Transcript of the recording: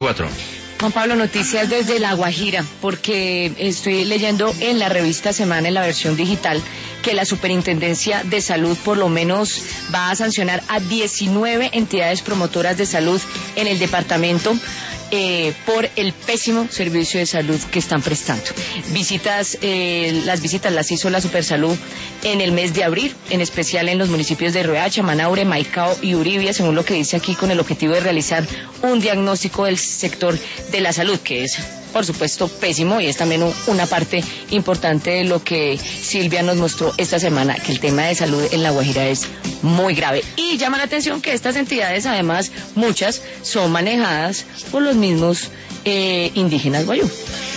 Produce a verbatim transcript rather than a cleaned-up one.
veinticuatro. Juan Pablo, noticias desde La Guajira, porque estoy leyendo en la revista Semana, en la versión digital, que la Superintendencia de Salud por lo menos va a sancionar a diecinueve entidades promotoras de salud en el departamento eh, por el pésimo servicio de salud que están prestando. Visitas, eh, las visitas las hizo la Supersalud en el mes de abril, en especial en los municipios de Riohacha, Manaure, Maicao y Uribia, según lo que dice aquí, con el objetivo de realizar un diagnóstico del sector de la salud, que es, por supuesto, pésimo, y es también una parte importante de lo que Silvia nos mostró esta semana, que el tema de salud en La Guajira es muy grave. Y llama la atención que estas entidades, además, muchas son manejadas por los mismos eh, indígenas guayú.